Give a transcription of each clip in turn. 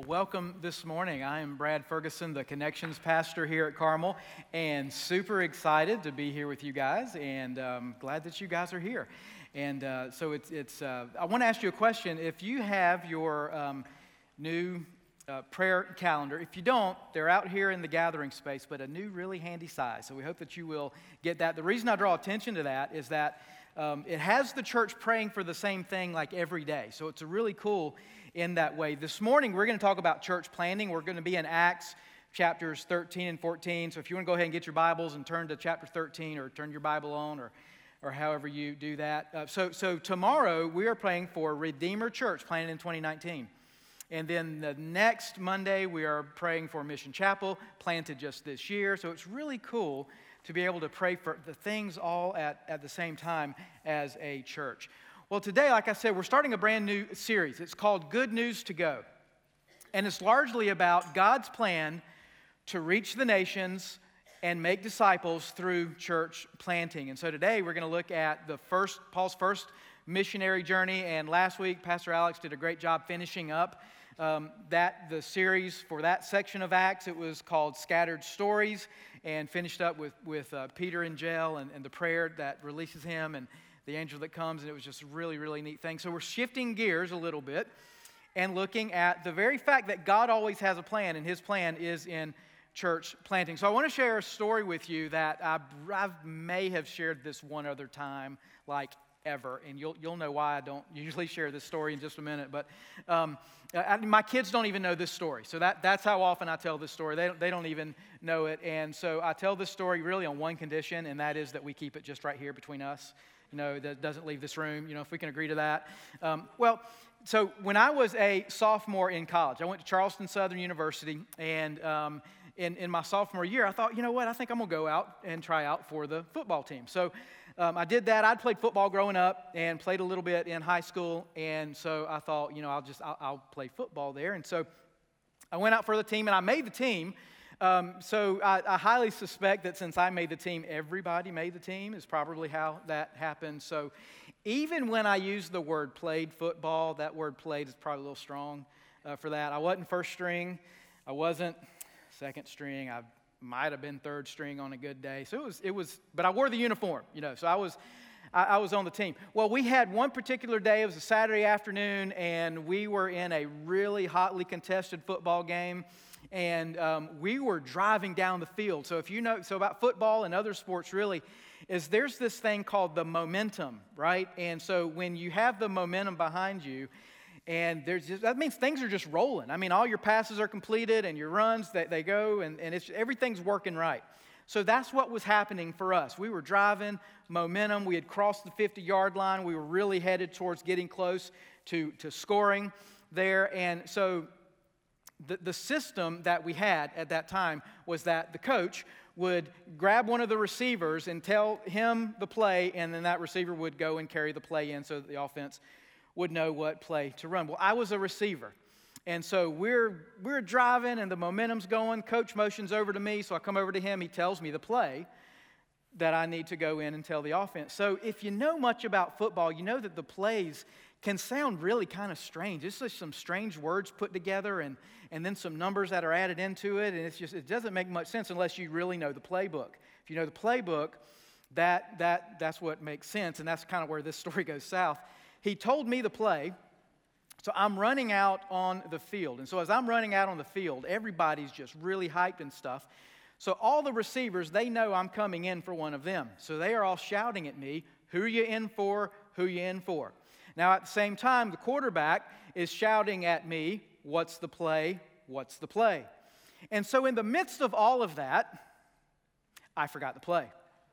Well, welcome this morning. I am Brad Ferguson, the Connections Pastor here at Carmel, and super excited to be here with you guys, and glad that you guys are here. And so I want to ask you a question. If you have your new prayer calendar, if you don't, they're out here in the gathering space, but a new, really handy size. So we hope that you will get that. The reason I draw attention to that is that it has the church praying for the same thing like every day. So it's a really cool in that way. This morning, we're going to talk about church planting. We're going to be in Acts chapters 13 and 14. So if you want to go ahead and get your Bibles and turn to chapter 13 or turn your Bible on or however you do that. So tomorrow, we are praying for Redeemer Church planted in 2019. And then the next Monday, we are praying for Mission Chapel, planted just this year. So it's really cool to be able to pray for the things all at the same time as a church. Well, today, like I said, we're starting a brand new series. It's called Good News to Go. And it's largely about God's plan to reach the nations and make disciples through church planting. And so today, we're going to look at Paul's first missionary journey. And last week, Pastor Alex did a great job finishing up the series for that section of Acts. It was called Scattered Stories, and finished up with Peter in jail and the prayer that releases him and the angel that comes, and it was just a really, really neat thing. So we're shifting gears a little bit and looking at the very fact that God always has a plan, and His plan is in church planting. So I want to share a story with you that I may have shared this one other time, like ever, and you'll know why I don't usually share this story in just a minute. But my kids don't even know this story, so that's how often I tell this story. They don't even know it, and so I tell this story really on one condition, and that is that we keep it just right here between us. That doesn't leave this room, if we can agree to that. So when I was a sophomore in college, I went to Charleston Southern University, and in my sophomore year, I thought, I think I'm going to go out and try out for the football team. So I did that. I'd played football growing up and played a little bit in high school, and so I thought, I'll play football there. And so I went out for the team, and I made the team. So I highly suspect that since I made the team, everybody made the team is probably how that happened. So even when I use the word played football, that word played is probably a little strong for that. I wasn't first string. I wasn't second string. I might have been third string on a good day. So it was, but I wore the uniform, so I was on the team. Well, we had one particular day. It was a Saturday afternoon, and we were in a really hotly contested football game. And we were driving down the field. So so about football and other sports really, there's this thing called the momentum, right? And so when you have the momentum behind you, and that means things are just rolling. I mean, all your passes are completed and your runs, they go, and everything's working right. So that's what was happening for us. We were driving, momentum. We had crossed the 50-yard line. We were really headed towards getting close to scoring there. And so the system that we had at that time was that the coach would grab one of the receivers and tell him the play, and then that receiver would go and carry the play in so that the offense would know what play to run. Well, I was a receiver, and so we're driving, and the momentum's going. Coach motions over to me, so I come over to him. He tells me the play that I need to go in and tell the offense. So if you know much about football, you know that the plays can sound really kind of strange. It's just some strange words put together and then some numbers that are added into it, and it doesn't make much sense unless you really know the playbook. If you know the playbook, that's what makes sense, and that's kind of where this story goes south. He told me the play, so I'm running out on the field. And so as I'm running out on the field, everybody's just really hyped and stuff. So all the receivers, they know I'm coming in for one of them. So they are all shouting at me, "Who are you in for? Who are you in for?" Now, at the same time, the quarterback is shouting at me, "What's the play? What's the play?" And so in the midst of all of that, I forgot the play.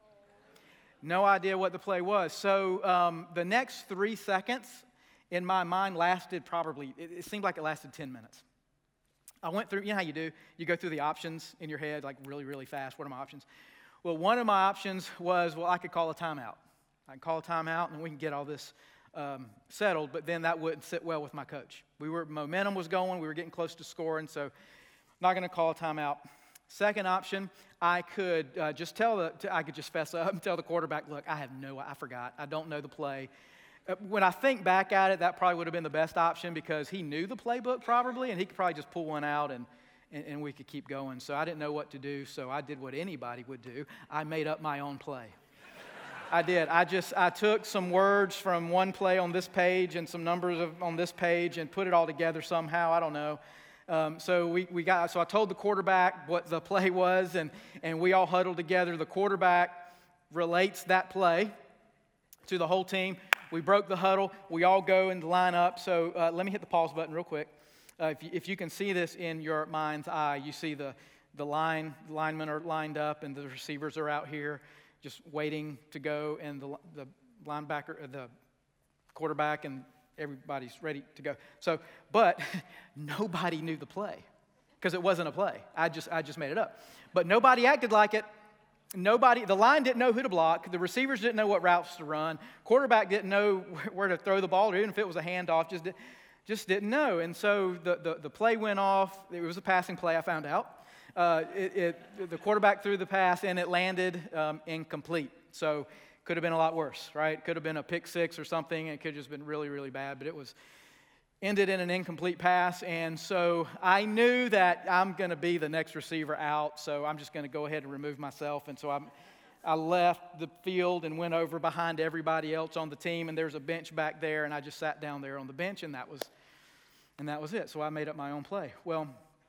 No idea what the play was. So the next 3 seconds in my mind lasted it seemed like it lasted 10 minutes. I went through, how you do? You go through the options in your head, like really, really fast. What are my options? Well, one of my options was, I could call a timeout. I can call a timeout, and we can get all this settled, but then that wouldn't sit well with my coach. Momentum was going, we were getting close to scoring, so not going to call a timeout. Second option, I could just fess up and tell the quarterback, "Look, I forgot. I don't know the play. When I think back at it, that probably would have been the best option because he knew the playbook probably, and he could probably just pull one out and we could keep going. So I didn't know what to do, so I did what anybody would do. I made up my own play. I did. I took some words from one play on this page and some numbers on this page and put it all together somehow. I don't know. So I told the quarterback what the play was, and we all huddled together. The quarterback relates that play to the whole team. We broke the huddle. We all go and line up. So let me hit the pause button real quick. If you can see this in your mind's eye, you see the linemen are lined up, and the receivers are out here just waiting to go, and the linebacker, the quarterback, and everybody's ready to go. So, but nobody knew the play because it wasn't a play. I just made it up. But nobody acted like it. The line didn't know who to block. The receivers didn't know what routes to run. Quarterback didn't know where to throw the ball, or even if it was a handoff, just didn't know. And so the play went off. It was a passing play, I found out. The quarterback threw the pass, and it landed incomplete. So could have been a lot worse, right? Could have been a pick six or something. It could have just been really, really bad. But it was ended in an incomplete pass. And so I knew that I'm going to be the next receiver out. So I'm just going to go ahead and remove myself. And so I left the field and went over behind everybody else on the team. And there's a bench back there. And I just sat down there on the bench. And that was it. So I made up my own play. Well,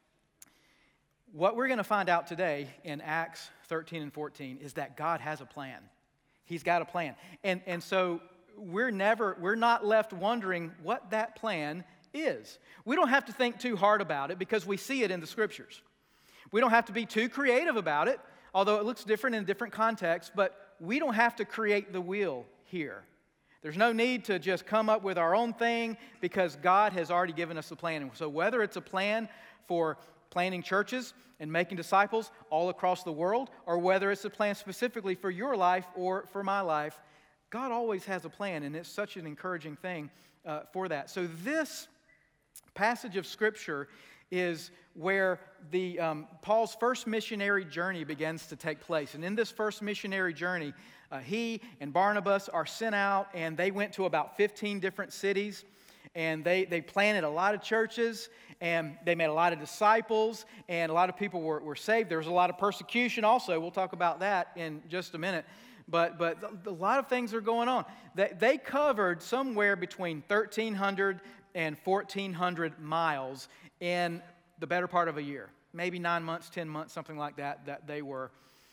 what we're going to find out today in Acts 13 and 14 is that God has a plan. He's got a plan. And so we're not left wondering what that plan is. We don't have to think too hard about it because we see it in the Scriptures. We don't have to be too creative about it, although it looks different in different contexts, but we don't have to create the wheel here. There's no need to just come up with our own thing because God has already given us a plan. So whether it's a plan for planting churches and making disciples all across the world, or whether it's a plan specifically for your life or for my life, God always has a plan, and it's such an encouraging thing for that. So this passage of Scripture is where Paul's first missionary journey begins to take place. And in this first missionary journey, he and Barnabas are sent out, and they went to about 15 different cities. And they planted a lot of churches, and they made a lot of disciples, and a lot of people were saved. There was a lot of persecution also. We'll talk about that in just a minute. But a lot of things are going on. They covered somewhere between 1,300 and 1,400 miles in the better part of a year. Maybe 9 months, 10 months, something like that they were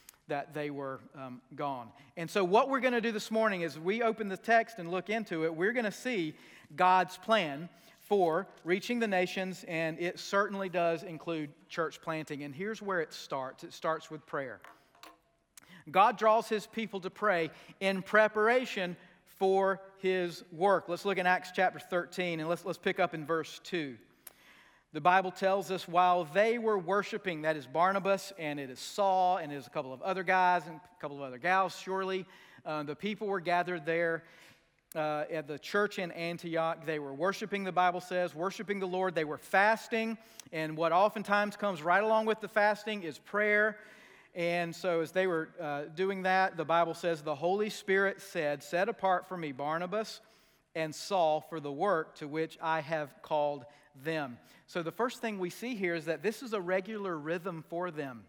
gone. And so what we're going to do this morning is we open the text and look into it. We're going to see God's plan for reaching the nations, and it certainly does include church planting. And here's where it starts. It starts with prayer. God draws His people to pray in preparation for His work. Let's look in Acts chapter 13, and let's pick up in verse 2. The Bible tells us while they were worshiping, that is Barnabas, and it is Saul, and it is a couple of other guys and a couple of other gals, surely. The people were gathered there at the church in Antioch. They were worshiping, the Bible says, worshiping the Lord. They were fasting, and what oftentimes comes right along with the fasting is prayer. And so as they were doing that, the Bible says, the Holy Spirit said, "Set apart for me Barnabas and Saul for the work to which I have called them." So the first thing we see here is that this is a regular rhythm for them.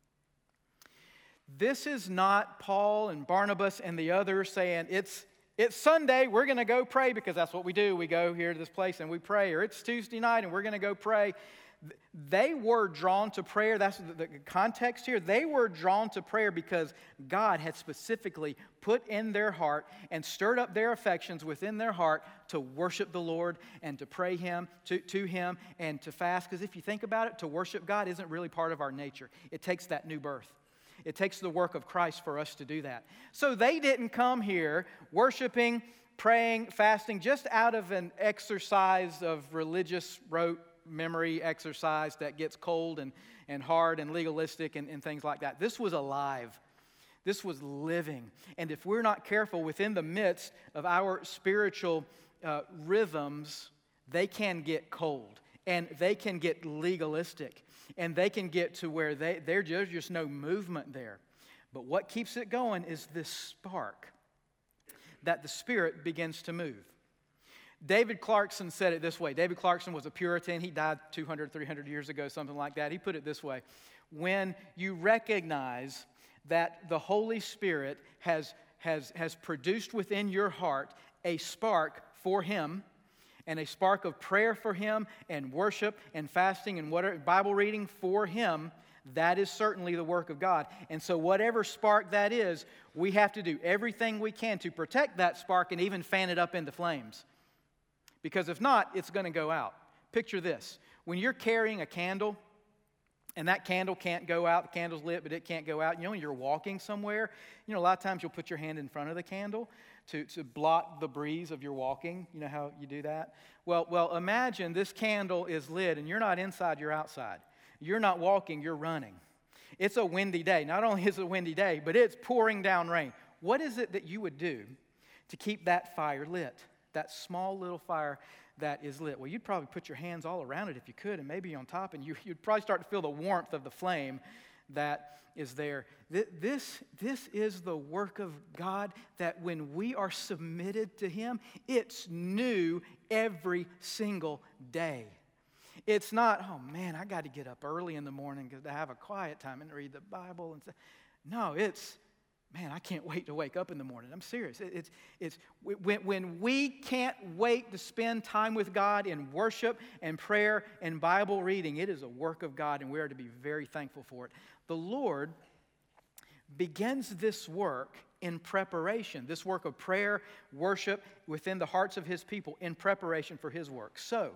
This is not Paul and Barnabas and the others saying, it's Sunday, we're going to go pray because that's what we do. We go here to this place and we pray. Or it's Tuesday night and we're going to go pray. They were drawn to prayer. That's the context here. They were drawn to prayer because God had specifically put in their heart and stirred up their affections within their heart to worship the Lord and to pray Him, to Him, and to fast. Because if you think about it, to worship God isn't really part of our nature. It takes that new birth. It takes the work of Christ for us to do that. So they didn't come here worshiping, praying, fasting, just out of an exercise of religious rote memory exercise that gets cold and hard and legalistic and things like that. This was alive. This was living. And if we're not careful within the midst of our spiritual rhythms, they can get cold and they can get legalistic. And they can get to where there's just no movement there. But what keeps it going is this spark that the Spirit begins to move. David Clarkson said it this way. David Clarkson was a Puritan. He died 200, 300 years ago, something like that. He put it this way. When you recognize that the Holy Spirit has produced within your heart a spark for Him, and a spark of prayer for Him, and worship and fasting and whatever, Bible reading for Him, that is certainly the work of God. And so whatever spark that is, we have to do everything we can to protect that spark and even fan it up into flames. Because if not, it's going to go out. Picture this. When you're carrying a candle, and that candle can't go out, the candle's lit, but it can't go out. You know, when you're walking somewhere, a lot of times you'll put your hand in front of the candle to block the breeze of your walking. You know how you do that? Well, imagine this candle is lit, and you're not inside, you're outside. You're not walking, you're running. It's a windy day. Not only is it a windy day, but it's pouring down rain. What is it that you would do to keep that fire lit? That small little fire that is lit. Well, you'd probably put your hands all around it if you could, and maybe on top, and you'd probably start to feel the warmth of the flame that is there. This is the work of God, that when we are submitted to Him, it's new every single day. It's not, oh man, I got to get up early in the morning to have a quiet time and read the Bible and stuff. No, it's, man, I can't wait to wake up in the morning. I'm serious. It's when we can't wait to spend time with God in worship and prayer and Bible reading, it is a work of God, and we are to be very thankful for it. The Lord begins this work in preparation, this work of prayer, worship within the hearts of His people in preparation for His work. So,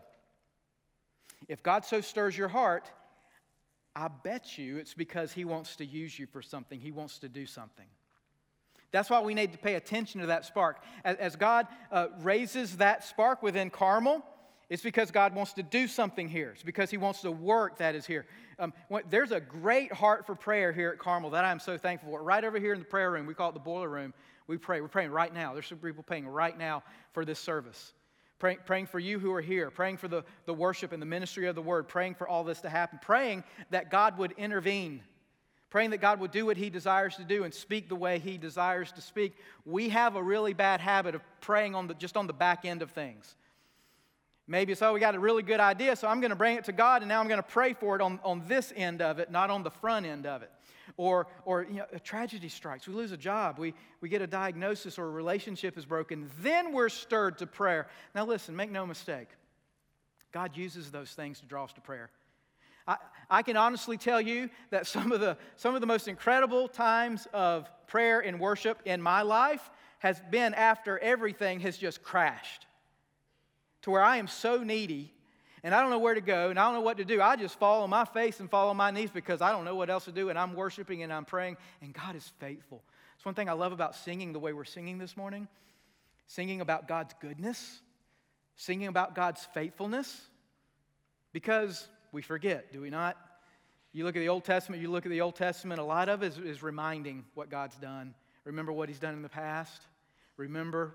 if God so stirs your heart, I bet you it's because He wants to use you for something. He wants to do something. That's why we need to pay attention to that spark. As God raises that spark within Carmel, it's because God wants to do something here. It's because He wants to work that is here. There's a great heart for prayer here at Carmel that I'm so thankful for. Right over here in the prayer room, we call it the boiler room, we pray. We're praying right now. There's some people praying right now for this service. Praying for you who are here, praying for the worship and the ministry of the Word, praying for all this to happen, praying that God would intervene, praying that God would do what He desires to do and speak the way He desires to speak. We have a really bad habit of praying just on the back end of things. Maybe it's, we got a really good idea, so I'm going to bring it to God, and now I'm going to pray for it on this end of it, not on the front end of it. Or a tragedy strikes. We lose a job. We get a diagnosis, or a relationship is broken. Then we're stirred to prayer. Now listen, make no mistake. God uses those things to draw us to prayer. I can honestly tell you that some of the most incredible times of prayer and worship in my life has been after everything has just crashed. To where I am so needy, and I don't know where to go, and I don't know what to do. I just fall on my face and fall on my knees because I don't know what else to do, and I'm worshiping and I'm praying, and God is faithful. It's one thing I love about singing the way we're singing this morning, singing about God's goodness, singing about God's faithfulness, because we forget, do we not? You look at the Old Testament, a lot of it is reminding what God's done. Remember what He's done in the past. Remember.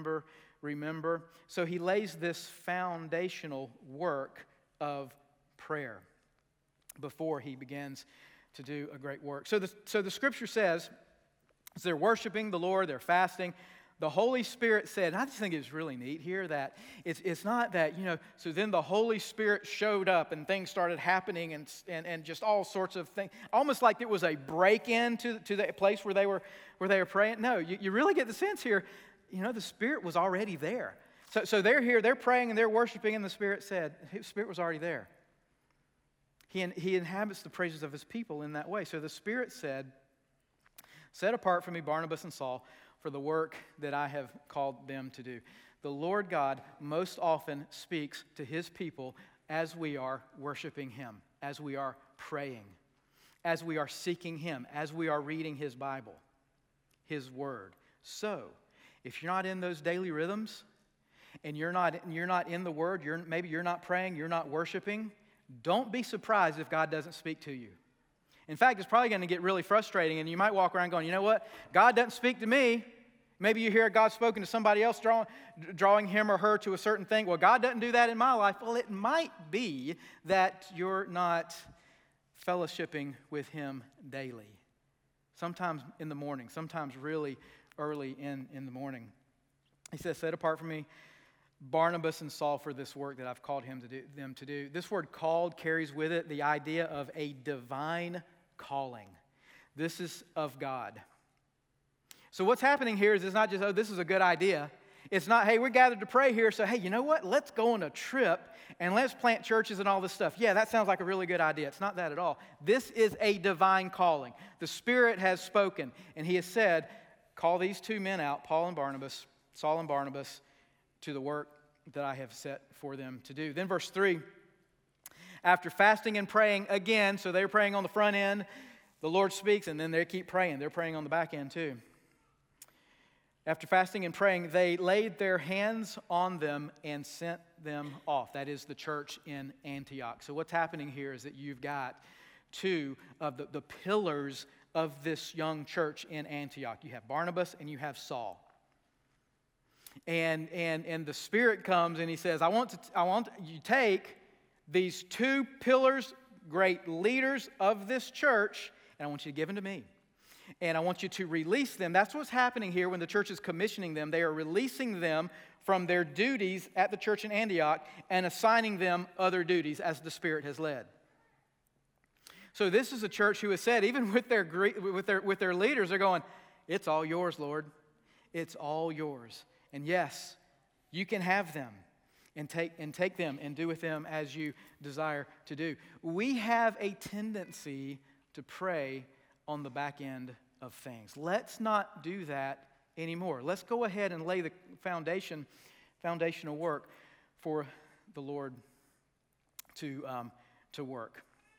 So He lays this foundational work of prayer before He begins to do a great work. So the Scripture says, as they're worshiping the Lord, they're fasting, the Holy Spirit said, and I just think it's really neat here that it's not that, so then the Holy Spirit showed up and things started happening and just all sorts of things, almost like it was a break-in to the place where they were praying. No, you really get the sense here, the Spirit was already there. So they're here, they're praying and they're worshiping, and the Spirit was already there. He inhabits the praises of His people in that way. So the Spirit said, "Set apart for me Barnabas and Saul for the work that I have called them to do." The Lord God most often speaks to His people as we are worshiping Him, as we are praying, as we are seeking Him, as we are reading His Bible, His Word. So, if you're not in those daily rhythms, and you're not in the Word, maybe you're not praying, you're not worshiping, don't be surprised if God doesn't speak to you. In fact, it's probably going to get really frustrating, and you might walk around going, you know what? God doesn't speak to me. Maybe you hear God spoken to somebody else, drawing him or her to a certain thing. Well, God doesn't do that in my life. Well, it might be that you're not fellowshipping with Him daily. Sometimes in the morning, sometimes really early in the morning. He says, "Set apart for me Barnabas and Saul for this work that I've called them to do. This word called carries with it the idea of a divine calling. This is of God. So what's happening here is it's not just, oh, this is a good idea. It's not, hey, we're gathered to pray here, so hey, you know what? Let's go on a trip and let's plant churches and all this stuff. Yeah, that sounds like a really good idea. It's not that at all. This is a divine calling. The Spirit has spoken, and He has said, call these two men out, Saul and Barnabas, to the work that I have set for them to do. Then verse 3, after fasting and praying again, so they're praying on the front end, the Lord speaks, and then they keep praying. They're praying on the back end too. After fasting and praying, they laid their hands on them and sent them off. That is the church in Antioch. So what's happening here is that you've got two of the pillars of this young church in Antioch. You have Barnabas and you have Saul. And the Spirit comes and He says, I want you to take these two pillars, great leaders of this church, and I want you to give them to me. And I want you to release them. That's what's happening here when the church is commissioning them. They are releasing them from their duties at the church in Antioch and assigning them other duties as the Spirit has led. So this is a church who has said, even with their leaders, they're going, it's all yours, Lord. It's all yours. And yes, you can have them and take them and do with them as you desire to do. We have a tendency to pray on the back end of things. Let's not do that anymore. Let's go ahead and lay the foundational work for the Lord to work.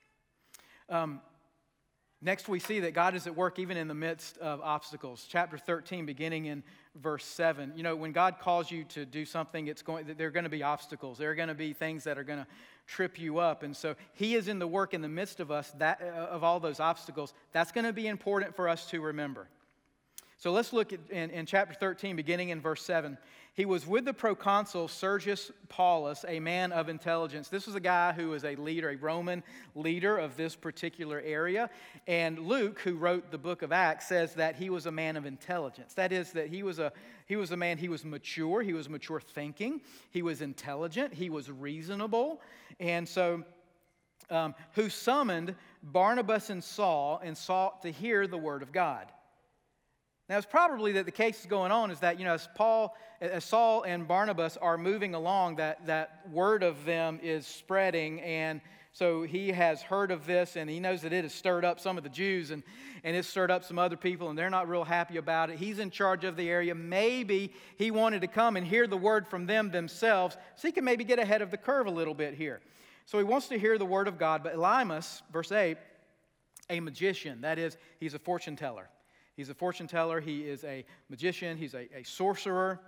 Next, we see that God is at work even in the midst of obstacles. Chapter 13, beginning in verse 7. You know, when God calls you to do something, there are going to be obstacles. There are going to be things that are going to trip you up. And so He is in the work in the midst of us, of all those obstacles. That's going to be important for us to remember. So let's look at in chapter 13, beginning in verse 7. He was with the proconsul Sergius Paulus, a man of intelligence. This was a guy who was a leader, a Roman leader of this particular area. And Luke, who wrote the book of Acts, says that he was a man of intelligence. That is, that he was a man, he was mature thinking, he was intelligent, he was reasonable. And so, who summoned Barnabas and Saul and sought to hear the word of God. Now, it's probably that the case is going on is that, as Saul and Barnabas are moving along, that word of them is spreading, and so he has heard of this, and he knows that it has stirred up some of the Jews, and it's stirred up some other people, and they're not real happy about it. He's in charge of the area. Maybe he wanted to come and hear the word from them themselves, so he can maybe get ahead of the curve a little bit here. So he wants to hear the word of God, but Elymas, verse 8, a magician, that is, he's a fortune teller. He's a fortune teller. He is a magician. He's a sorcerer.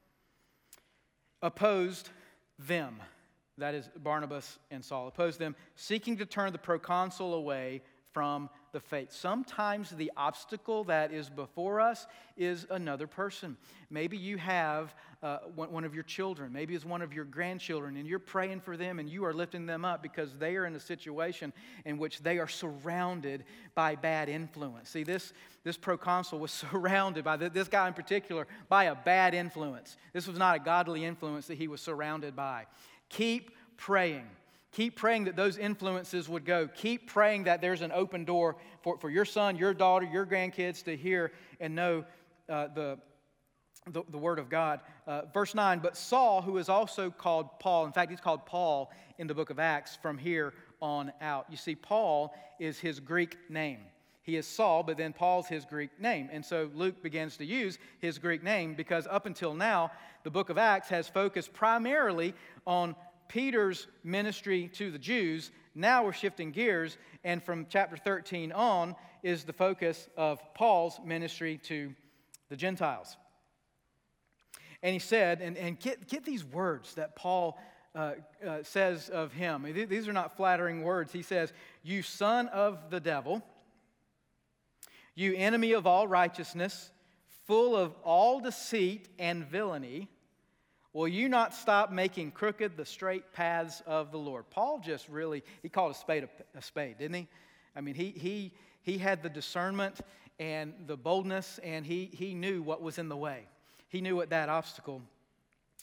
Opposed them. That is Barnabas and Saul. Opposed them, seeking to turn the proconsul away from the faith. Sometimes the obstacle that is before us is another person. Maybe you have one of your children. Maybe it's one of your grandchildren, and you're praying for them, and you are lifting them up because they are in a situation in which they are surrounded by bad influence. See, this proconsul was surrounded by, this guy in particular, by a bad influence. This was not a godly influence that he was surrounded by. Keep praying. Keep praying that those influences would go. Keep praying that there's an open door for your son, your daughter, your grandkids to hear and know the word of God. Verse 9, but Saul, who is also called Paul, in fact, he's called Paul in the book of Acts from here on out. You see, Paul is his Greek name. He is Saul, but then Paul's his Greek name. And so Luke begins to use his Greek name because up until now, the book of Acts has focused primarily on Peter's ministry to the Jews. Now we're shifting gears, and from chapter 13 on is the focus of Paul's ministry to the Gentiles. And he said, and get these words that Paul says of him. These are not flattering words. He says, you son of the devil, you enemy of all righteousness, full of all deceit and villainy, will you not stop making crooked the straight paths of the Lord? Paul just really, he called a spade, didn't he? I mean, he had the discernment and the boldness, and he knew what was in the way. He knew what that obstacle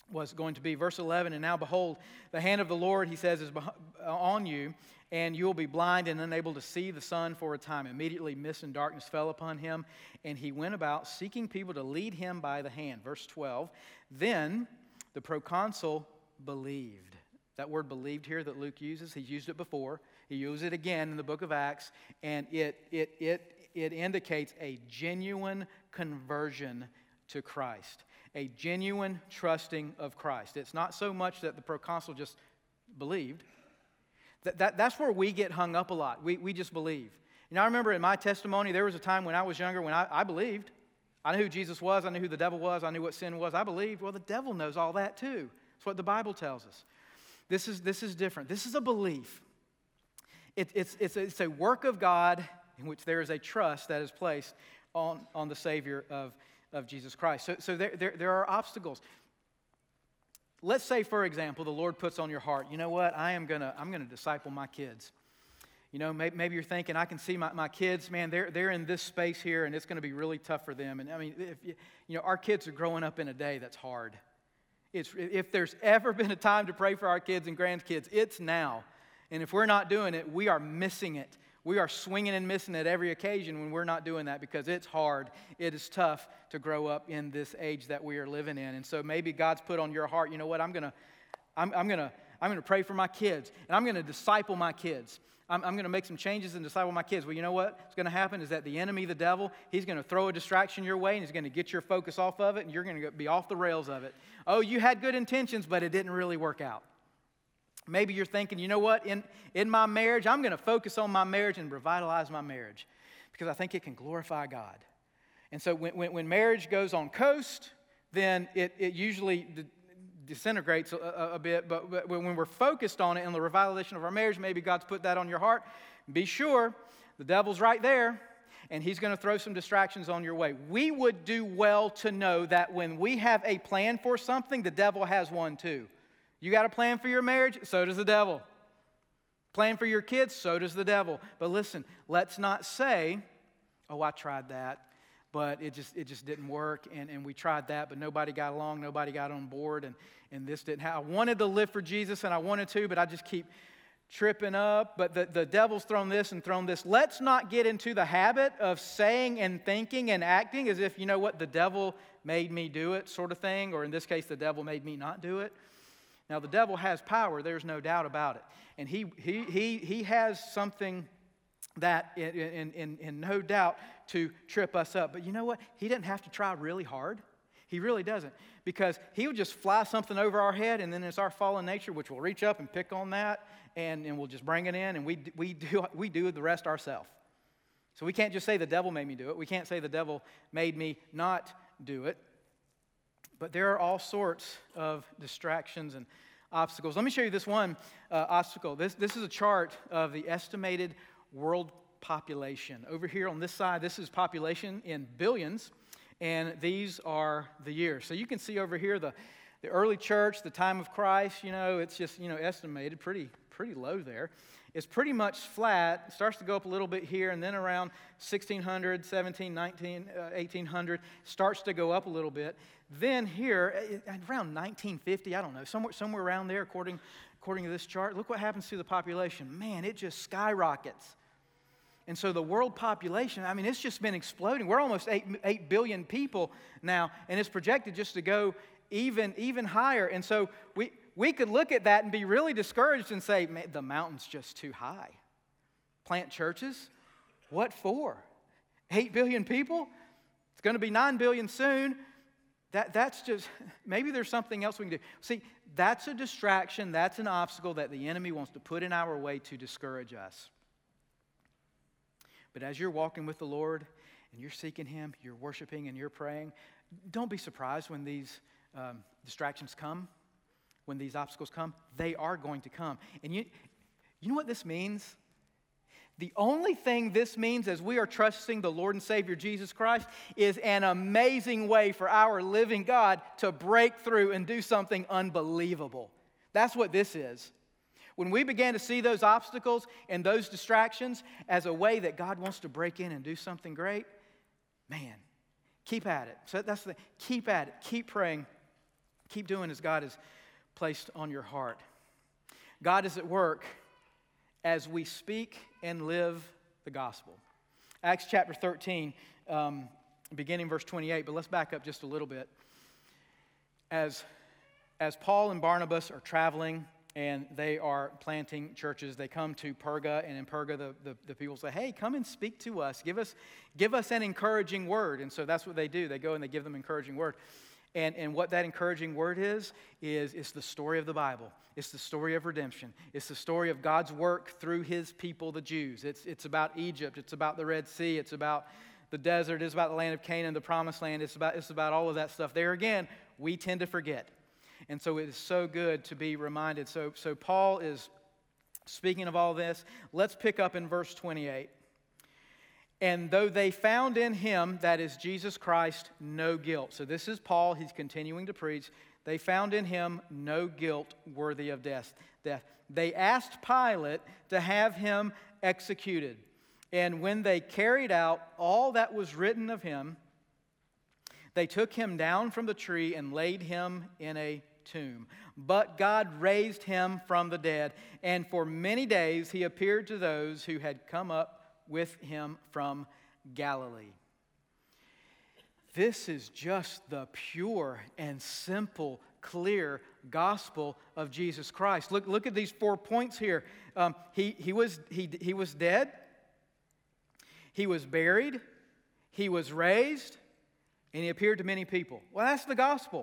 was going to be. Verse 11, and now behold, the hand of the Lord, he says, is on you, and you will be blind and unable to see the sun for a time. Immediately mist and darkness fell upon him, and he went about seeking people to lead him by the hand. Verse 12, then the proconsul believed. That word believed here that Luke uses, he's used it before. He used it again in the book of Acts, and it indicates a genuine conversion to Christ, a genuine trusting of Christ. It's not so much that the proconsul just believed. That's where we get hung up a lot. We just believe. You know, I remember in my testimony, there was a time when I was younger when I believed. I knew who Jesus was. I knew who the devil was. I knew what sin was. I believed. Well, the devil knows all that too. That's what the Bible tells us. This is different. This is a belief. It's a work of God in which there is a trust that is placed on the Savior of Jesus Christ. So there are obstacles. Let's say, for example, the Lord puts on your heart, you know what, I'm gonna disciple my kids. You know, maybe you're thinking, I can see my kids, man, they're in this space here, and it's going to be really tough for them. And I mean, our kids are growing up in a day that's hard. If there's ever been a time to pray for our kids and grandkids, it's now. And if we're not doing it, we are missing it. We are swinging and missing at every occasion when we're not doing that because it's hard. It is tough to grow up in this age that we are living in. And so maybe God's put on your heart, you know what, I'm gonna pray for my kids, and I'm gonna disciple my kids. I'm going to make some changes and disciple my kids. Well, you know what's going to happen is that the enemy, the devil, he's going to throw a distraction your way, and he's going to get your focus off of it, and you're going to be off the rails of it. Oh, you had good intentions, but it didn't really work out. Maybe you're thinking, you know what, in my marriage, I'm going to focus on my marriage and revitalize my marriage because I think it can glorify God. And so when marriage goes on coast, then it usually disintegrates a bit, but when we're focused on it in the revitalization of our marriage, maybe God's put that on your heart. Be sure the devil's right there, and he's going to throw some distractions on your way. We would do well to know that when we have a plan for something, the devil has one too. You got a plan for your marriage? So does the devil. Plan for your kids? So does the devil. But listen, let's not say, oh, I tried that, but it just didn't work, and we tried that, but nobody got along, nobody got on board, and this didn't happen. I wanted to live for Jesus, and I wanted to, but I just keep tripping up. But the devil's thrown this and thrown this. Let's not get into the habit of saying and thinking and acting as if, you know what, the devil made me do it sort of thing, or in this case, the devil made me not do it. Now, the devil has power, there's no doubt about it. And he has something that, in no doubt, to trip us up. But you know what? He didn't have to try really hard. He really doesn't. Because he would just fly something over our head, and then it's our fallen nature, which will reach up and pick on that, and we'll just bring it in, and we do the rest ourselves. So we can't just say the devil made me do it. We can't say the devil made me not do it. But there are all sorts of distractions and obstacles. Let me show you this one obstacle. This is a chart of the estimated world population. Over here on this side, this is population in billions, and these are the years. So you can see over here the early church, the time of Christ, it's just, estimated pretty low there. It's pretty much flat. It starts to go up a little bit here, and then around 1600, 17, 19, 1800, starts to go up a little bit. Then here, around 1950, I don't know, somewhere around there, according to this chart, look what happens to the population. Man, it just skyrockets. And so the world population, it's just been exploding. We're almost 8 billion people now, and it's projected just to go even higher. And so we could look at that and be really discouraged and say, man, the mountain's just too high. Plant churches? What for? 8 billion people? It's going to be 9 billion soon. That's just, maybe there's something else we can do. See, that's a distraction, that's an obstacle that the enemy wants to put in our way to discourage us. But as you're walking with the Lord and you're seeking Him, you're worshiping and you're praying, don't be surprised when these distractions come, when these obstacles come. They are going to come. And you know what this means? The only thing this means as we are trusting the Lord and Savior Jesus Christ is an amazing way for our living God to break through and do something unbelievable. That's what this is. When we began to see those obstacles and those distractions as a way that God wants to break in and do something great, man, keep at it. So that's the keep at it. Keep praying. Keep doing as God has placed on your heart. God is at work as we speak and live the gospel. Acts chapter 13, beginning verse 28, but let's back up just a little bit. As Paul and Barnabas are traveling and they are planting churches, they come to Perga, and in Perga the people say, hey, come and speak to us. Give us an encouraging word. And so that's what they do. They go and they give them encouraging word. And what that encouraging word is it's the story of the Bible. It's the story of redemption. It's the story of God's work through His people, the Jews. It's about Egypt. It's about the Red Sea. It's about the desert. It's about the land of Canaan, the promised land. It's about all of that stuff. There again, we tend to forget. And so it is so good to be reminded. So Paul is speaking of all this. Let's pick up in verse 28. And though they found in him, that is Jesus Christ, no guilt. So this is Paul. He's continuing to preach. They found in him no guilt worthy of death. They asked Pilate to have him executed. And when they carried out all that was written of him, they took him down from the tree and laid him in a tomb. But God raised him from the dead, and for many days he appeared to those who had come up with him from Galilee. This is just the pure and simple, clear gospel of Jesus Christ. Look at these 4 points here. He was dead. He was buried. He was raised. And he appeared to many people. Well, that's the gospel.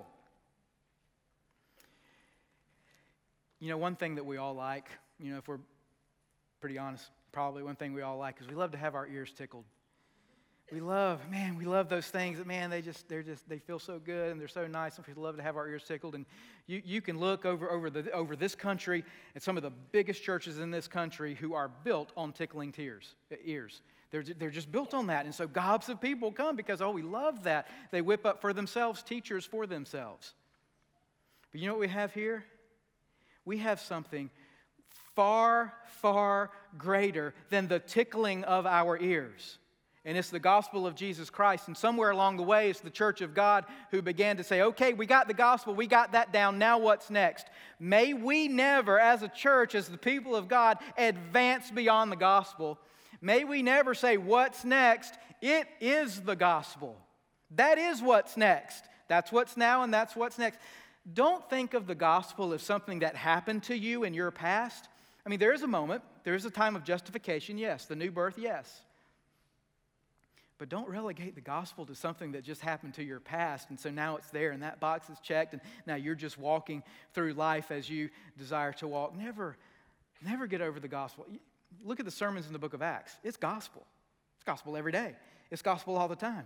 You know, one thing that we all like, you know, if we're pretty honest, probably one thing we all like is we love to have our ears tickled. We love those things that, man, they feel so good and they're so nice, and we love to have our ears tickled. And you can look over this country at some of the biggest churches in this country who are built on tickling ears. They're just built on that. And so gobs of people come because, we love that. They whip up for themselves teachers for themselves. But you know what we have here? We have something far, far greater than the tickling of our ears. And it's the gospel of Jesus Christ. And somewhere along the way, it's the church of God who began to say, okay, we got the gospel, we got that down, now what's next? May we never, as a church, as the people of God, advance beyond the gospel. May we never say, what's next? It is the gospel. That is what's next. That's what's now and that's what's next. Don't think of the gospel as something that happened to you in your past. I mean, there is a moment, there is a time of justification, yes. The new birth, yes. But don't relegate the gospel to something that just happened to your past, and so now it's there, and that box is checked, and now you're just walking through life as you desire to walk. Never get over the gospel. Look at the sermons in the book of Acts. It's gospel. It's gospel every day. It's gospel all the time.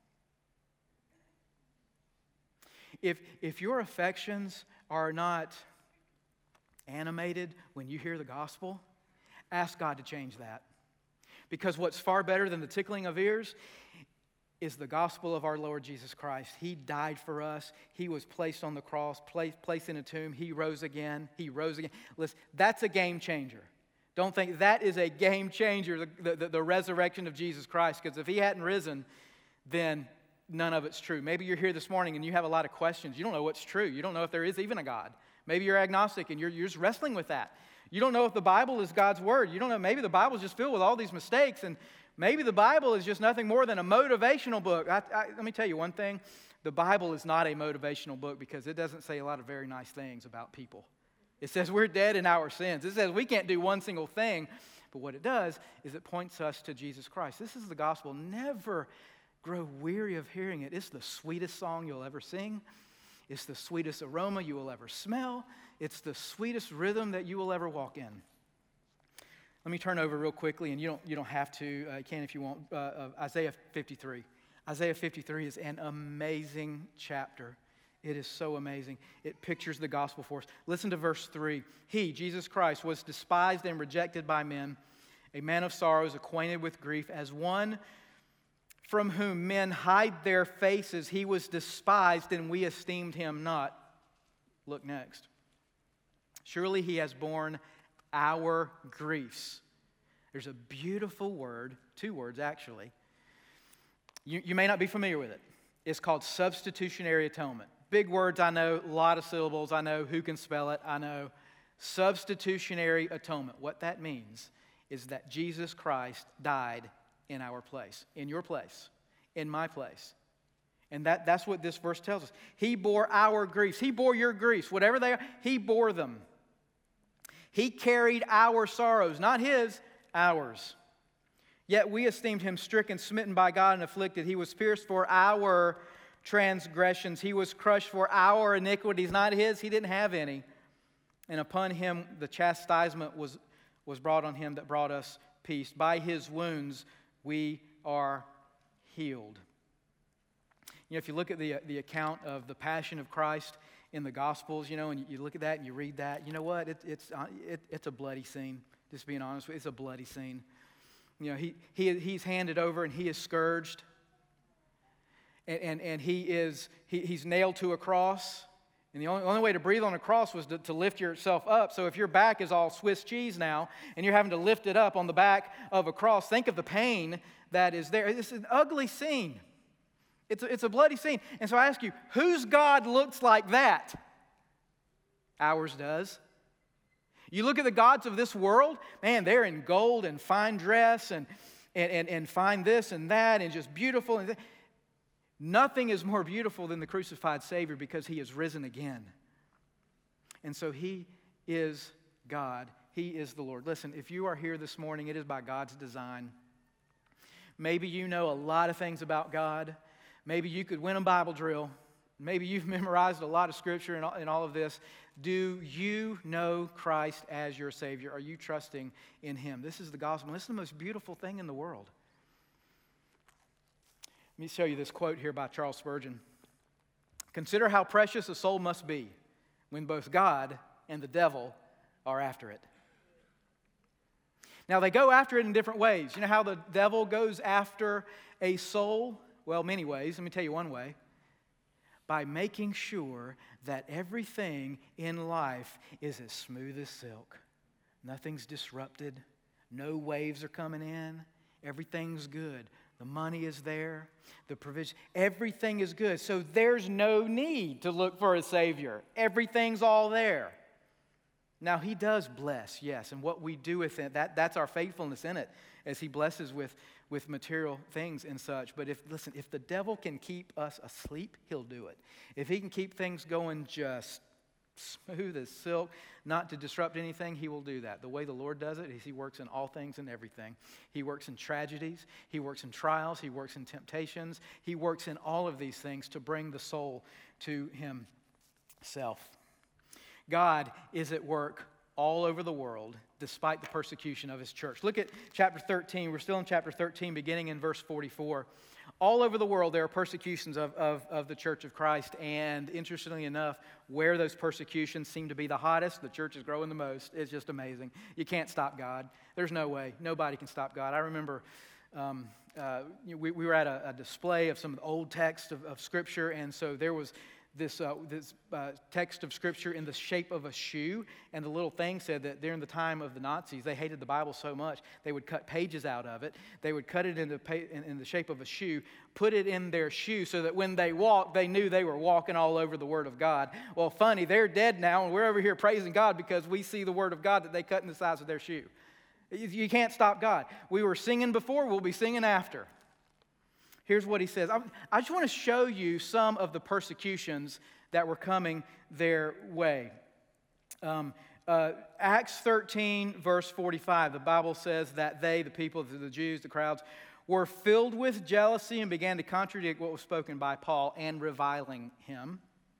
If your affections are not animated when you hear the gospel, ask God to change that. Because what's far better than the tickling of ears is the gospel of our Lord Jesus Christ. He died for us. He was placed on the cross, placed in a tomb. He rose again. Listen, that's a game changer. Don't think that is a game changer, the resurrection of Jesus Christ. Because if He hadn't risen, then none of it's true. Maybe you're here this morning and you have a lot of questions. You don't know what's true. You don't know if there is even a God. Maybe you're agnostic and you're just wrestling with that. You don't know if the Bible is God's Word. You don't know, maybe the Bible is just filled with all these mistakes, and maybe the Bible is just nothing more than a motivational book. Let me tell you one thing. The Bible is not a motivational book because it doesn't say a lot of very nice things about people. It says we're dead in our sins. It says we can't do one single thing, but what it does is it points us to Jesus Christ. This is the gospel. Never grow weary of hearing it. It's the sweetest song you'll ever sing. It's the sweetest aroma you will ever smell. It's the sweetest rhythm that you will ever walk in. Let me turn over real quickly, and you don't have to. You can if you want. Isaiah 53. Isaiah 53 is an amazing chapter. It is so amazing. It pictures the gospel for us. Listen to verse 3. He, Jesus Christ, was despised and rejected by men, a man of sorrows, acquainted with grief, as one from whom men hide their faces. He was despised, and we esteemed him not. Look next. Surely he has borne our griefs. There's a beautiful word, two words actually. You may not be familiar with it. is called substitutionary atonement. Big words, I know, a lot of syllables, I know, who can spell it, I know. Substitutionary atonement. What that means is that Jesus Christ died in our place, in your place, in my place. And that's what this verse tells us. He bore our griefs. He bore your griefs. Whatever they are, He bore them. He carried our sorrows, not His, ours. Yet we esteemed Him stricken, smitten by God, and afflicted. He was pierced for our transgressions. He was crushed for our iniquities, not His. He didn't have any. And upon Him the chastisement was brought on Him that brought us peace. By His wounds we are healed. You know, if you look at the account of the Passion of Christ in the Gospels, you know, and you look at that and you read that, you know what? It's a bloody scene. Just being honest with you, it's a bloody scene. You know, he's handed over and He is scourged, and he's nailed to a cross. And the only way to breathe on a cross was to lift yourself up. So if your back is all Swiss cheese now, and you're having to lift it up on the back of a cross, think of the pain that is there. It's an ugly scene. It's a bloody scene. And so I ask you, whose God looks like that? Ours does. You look at the gods of this world, man, they're in gold and fine dress and fine this and that and just beautiful. And nothing is more beautiful than the crucified Savior because He is risen again. And so He is God. He is the Lord. Listen, if you are here this morning, it is by God's design. Maybe you know a lot of things about God. Maybe you could win a Bible drill. Maybe you've memorized a lot of Scripture and all of this. Do you know Christ as your Savior? Are you trusting in Him? This is the gospel. This is the most beautiful thing in the world. Let me show you this quote here by Charles Spurgeon. Consider how precious a soul must be when both God and the devil are after it. Now, they go after it in different ways. You know how the devil goes after a soul? Well, many ways. Let me tell you one way. By making sure that everything in life is as smooth as silk. Nothing's disrupted. No waves are coming in. Everything's good. The money is there. The provision. Everything is good. So there's no need to look for a Savior. Everything's all there. Now, He does bless, yes, and what we do with it, that's our faithfulness in it, as He blesses with material things and such. But if the devil can keep us asleep, he'll do it. If he can keep things going just smooth as silk, not to disrupt anything, he will do that. The way the Lord does it is He works in all things and everything. He works in tragedies. He works in trials. He works in temptations. He works in all of these things to bring the soul to Himself. God is at work all over the world despite the persecution of His church. Look at chapter 13. We're still in chapter 13, beginning in verse 44. All over the world there are persecutions of the church of Christ, and interestingly enough, where those persecutions seem to be the hottest, the church is growing the most. It's just amazing. You can't stop God. There's no way. Nobody can stop God. I remember we were at a display of some of the old texts of Scripture, and so there was this text of Scripture in the shape of a shoe, and the little thing said that during the time of the Nazis, they hated the Bible so much, they would cut pages out of it. They would cut it in the shape of a shoe, put it in their shoe so that when they walked, they knew they were walking all over the Word of God. Well, funny, they're dead now, and we're over here praising God because we see the Word of God that they cut in the size of their shoe. You can't stop God. We were singing before, we'll be singing after. Here's what he says. I just want to show you some of the persecutions that were coming their way. Acts 13, verse 45, the Bible says that they, the people, the Jews, the crowds, were filled with jealousy and began to contradict what was spoken by Paul and reviling him.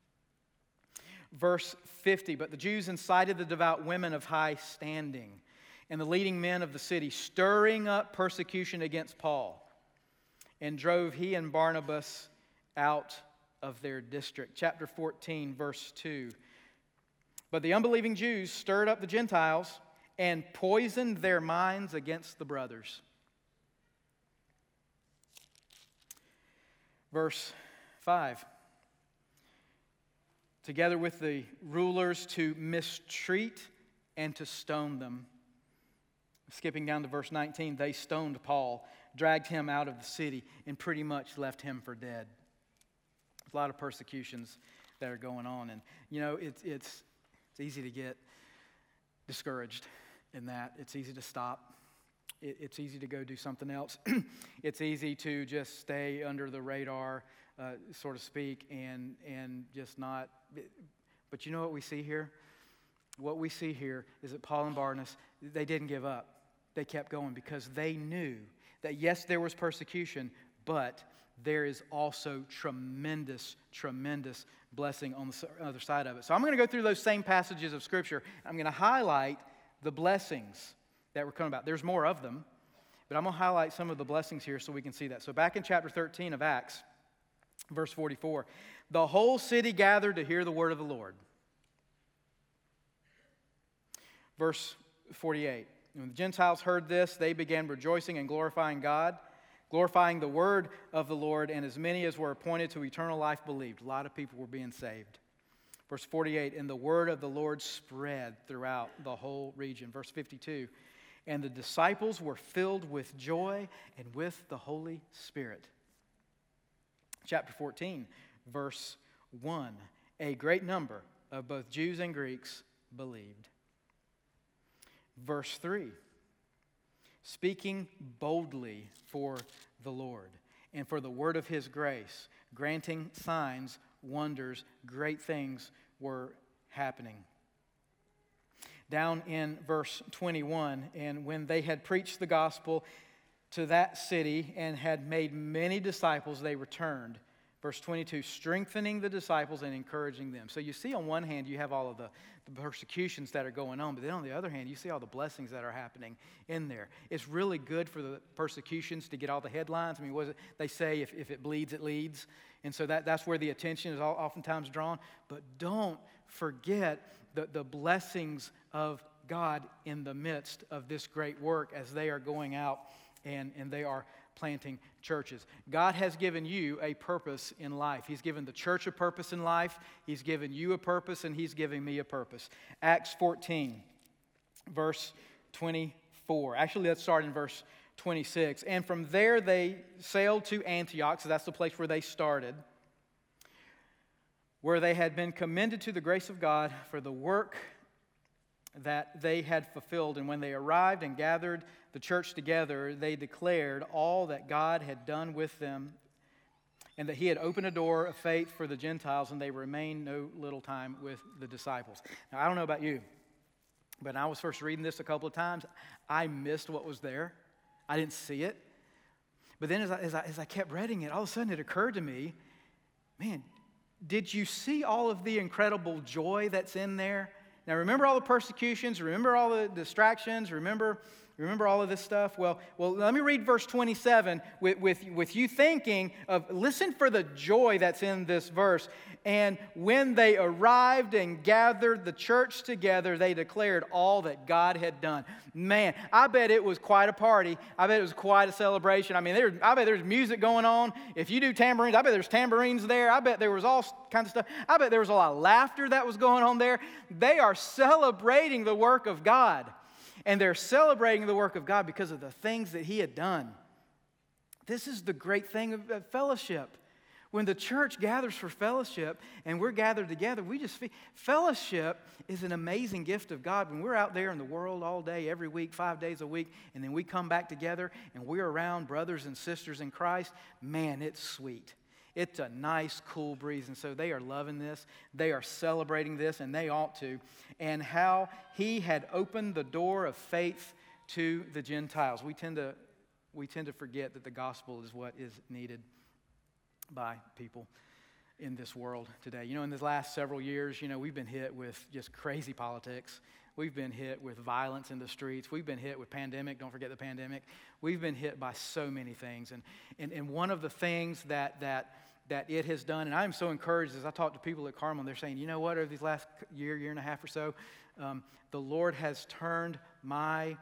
Verse 50, but the Jews incited the devout women of high standing and the leading men of the city, stirring up persecution against Paul, and drove he and Barnabas out of their district. Chapter 14, verse 2. But the unbelieving Jews stirred up the Gentiles and poisoned their minds against the brothers. Verse 5. Together with the rulers to mistreat and to stone them. Skipping down to verse 19, they stoned Paul, dragged him out of the city, and pretty much left him for dead. a lot of persecutions that are going on. And, it's easy to get discouraged in that. It's easy to stop. It's easy to go do something else. It's easy to just stay under the radar, so to speak, and just not. But you know what we see here? What we see here is that Paul and Barnabas, they didn't give up. They kept going because they knew that, yes, there was persecution, but there is also tremendous, tremendous blessing on the other side of it. So I'm going to go through those same passages of Scripture. I'm going to highlight the blessings that we're coming about. There's more of them, but I'm going to highlight some of the blessings here so we can see that. So back in chapter 13 of Acts, verse 44, the whole city gathered to hear the word of the Lord. Verse 48, when the Gentiles heard this, they began rejoicing and glorifying God, glorifying the word of the Lord, and as many as were appointed to eternal life believed. A lot of people were being saved. Verse 48, and the word of the Lord spread throughout the whole region. Verse 52, and the disciples were filled with joy and with the Holy Spirit. Chapter 14, verse 1, a great number of both Jews and Greeks believed. Verse 3, speaking boldly for the Lord and for the word of his grace, granting signs, wonders, great things were happening. Down in verse 21, and when they had preached the gospel to that city and had made many disciples, they returned. Verse 22, strengthening the disciples and encouraging them. So you see, on one hand, you have all of the persecutions that are going on, but then on the other hand, you see all the blessings that are happening in there. It's really good for the persecutions to get all the headlines. I mean, they say if it bleeds, it leads. And so that's where the attention is oftentimes drawn. But don't forget the blessings of God in the midst of this great work as they are going out and they are planting churches. God has given you a purpose in life. He's given the church a purpose in life. He's given you a purpose, and He's giving me a purpose. Acts 14, verse 24. Actually, let's start in verse 26. And from there they sailed to Antioch, so that's the place where they started, where they had been commended to the grace of God for the work that they had fulfilled. And when they arrived and gathered the church together, they declared all that God had done with them and that He had opened a door of faith for the Gentiles, and they remained no little time with the disciples. Now, I don't know about you, but when I was first reading this a couple of times, I missed what was there. I didn't see it. But then as I kept reading it, all of a sudden it occurred to me, man, did you see all of the incredible joy that's in there? Now, remember all the persecutions, remember all the distractions, remember all of this stuff? Well, let me read verse 27 with you thinking of, listen for the joy that's in this verse. And when they arrived and gathered the church together, they declared all that God had done. Man, I bet it was quite a party. I bet it was quite a celebration. I mean, I bet there's music going on. If you do tambourines, I bet there's tambourines there. I bet there was all kinds of stuff. I bet there was a lot of laughter that was going on there. They are celebrating the work of God. And they're celebrating the work of God because of the things that He had done. This is the great thing of fellowship. When the church gathers for fellowship and we're gathered together, fellowship is an amazing gift of God. When we're out there in the world all day, every week, 5 days a week, and then we come back together and we're around brothers and sisters in Christ, man, it's sweet. It's a nice, cool breeze. And so they are loving this. They are celebrating this, and they ought to. And how He had opened the door of faith to the Gentiles. We tend to forget that the gospel is what is needed by people in this world today. You know, in the last several years, we've been hit with just crazy politics. We've been hit with violence in the streets. We've been hit with pandemic. Don't forget the pandemic. We've been hit by so many things. And one of the things that it has done, and I'm so encouraged as I talk to people at Carmel, and they're saying, you know what, over these last year and a half or so, the Lord has turned my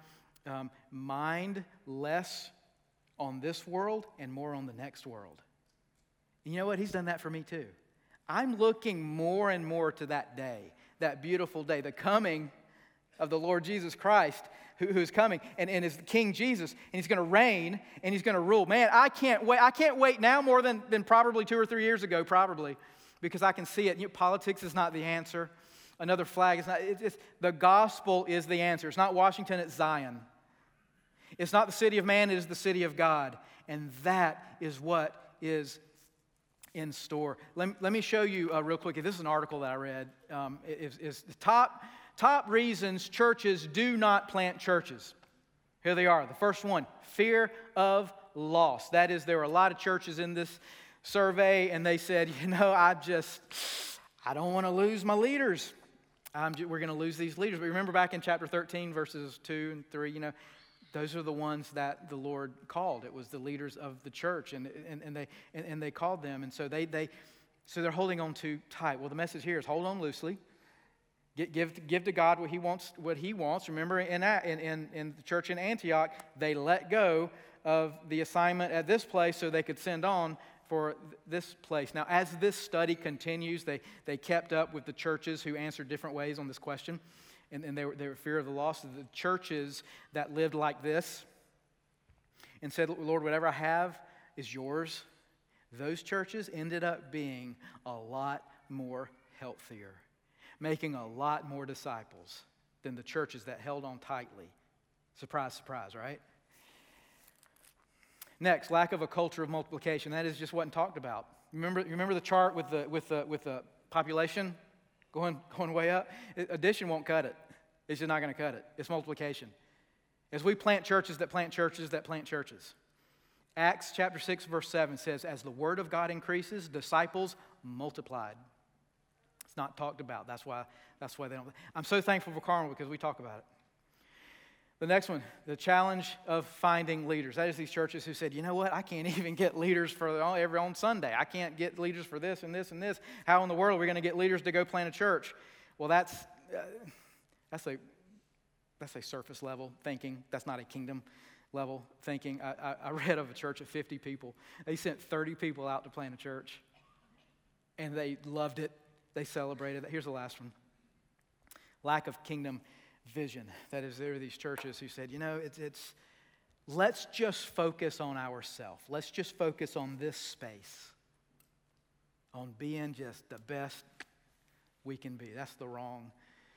mind less on this world and more on the next world. And you know what? He's done that for me too. I'm looking more and more to that day, that beautiful day, the coming of the Lord Jesus Christ, who's coming, and is King Jesus, and he's going to reign, and he's going to rule. Man, I can't wait. I can't wait now more than probably 2 or 3 years ago, probably, because I can see it. You know, politics is not the answer. Another flag is not. The gospel is the answer. It's not Washington, it's Zion. It's not the city of man, it is the city of God. And that is what is in store. Let me show you real quick. This is an article that I read. Is the top reasons churches do not plant churches. Here they are. The first one, fear of loss. That is, there were a lot of churches in this survey, and they said, I don't want to lose my leaders. We're going to lose these leaders. But remember back in chapter 13, verses 2 and 3, those are the ones that the Lord called. It was the leaders of the church, and they called them. And so they're holding on too tight. Well, the message here is hold on loosely. Give to God what He wants. Remember, in the church in Antioch, they let go of the assignment at this place so they could send on for this place. Now, as this study continues, they kept up with the churches who answered different ways on this question, and they were fear of the loss of the churches that lived like this and said, Lord, whatever I have is yours. Those churches ended up being a lot more healthier, making a lot more disciples than the churches that held on tightly. Surprise, surprise, right? Next, lack of a culture of multiplication. That is just wasn't talked about. Remember the chart with the population going way up? Addition won't cut it. It's just not going to cut it. It's multiplication. As we plant churches that plant churches that plant churches. Acts chapter 6, verse 7 says, as the word of God increases, disciples multiplied. It's not talked about. That's why they don't. I'm so thankful for Carmel because we talk about it. The next one, the challenge of finding leaders. That is these churches who said, you know what, I can't even get leaders for every on Sunday. I can't get leaders for this and this and this. How in the world are we going to get leaders to go plant a church? Well, that's a surface level thinking. That's not a kingdom level thinking. I read of a church of 50 people. They sent 30 people out to plant a church, and they loved it. They celebrated it. Here's the last one. Lack of kingdom vision. That is, there are these churches who said, it's let's just focus on ourselves. Let's just focus on this space, on being just the best we can be. That's the wrong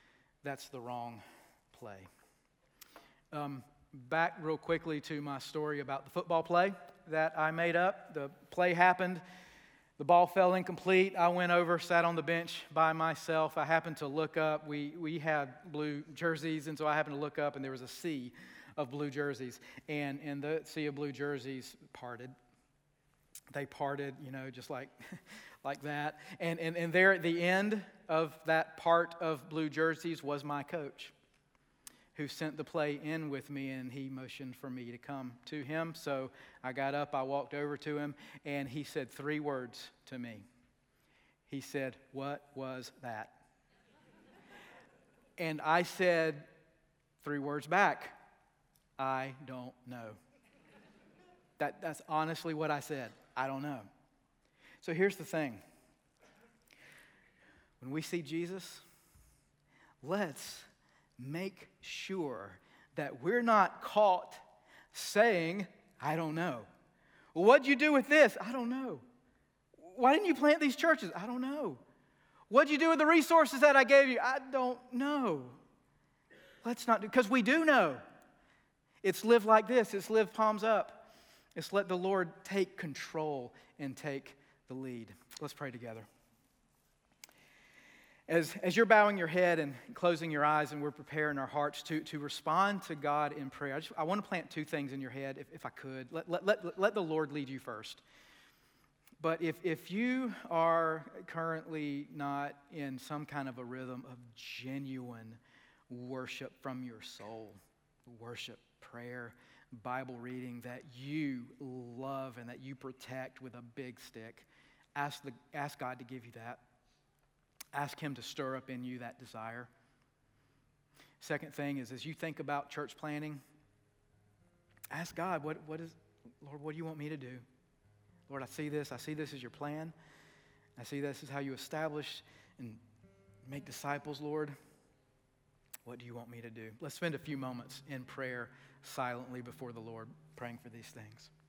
play. Back real quickly to my story about the football play that I made up. The play happened. The ball fell incomplete. I went over, sat on the bench by myself. I happened to look up. We had blue jerseys, and so I happened to look up, and there was a sea of blue jerseys. And the sea of blue jerseys parted. They parted, just like that. And there at the end of that part of blue jerseys was my coach, who sent the play in with me, and he motioned for me to come to him. So I got up, I walked over to him, and he said 3 words to me. He said, "What was that?" And I said 3 words back, "I don't know." That's honestly what I said. I don't know. So here's the thing. When we see Jesus, let's make sure that we're not caught saying, I don't know. Well, what'd you do with this? I don't know. Why didn't you plant these churches? I don't know. What'd you do with the resources that I gave you? I don't know. Let's not do, because we do know. It's live like this. It's live palms up. It's let the Lord take control and take the lead. Let's pray together. As you're bowing your head and closing your eyes and we're preparing our hearts to respond to God in prayer, I want to plant 2 things in your head, if I could. Let the Lord lead you first. But if you are currently not in some kind of a rhythm of genuine worship from your soul, worship, prayer, Bible reading that you love and that you protect with a big stick, ask God to give you that. Ask Him to stir up in you that desire. Second thing is, as you think about church planning, ask God, Lord, what do you want me to do? Lord, I see this as your plan. I see this as how you establish and make disciples, Lord. What do you want me to do? Let's spend a few moments in prayer silently before the Lord, praying for these things.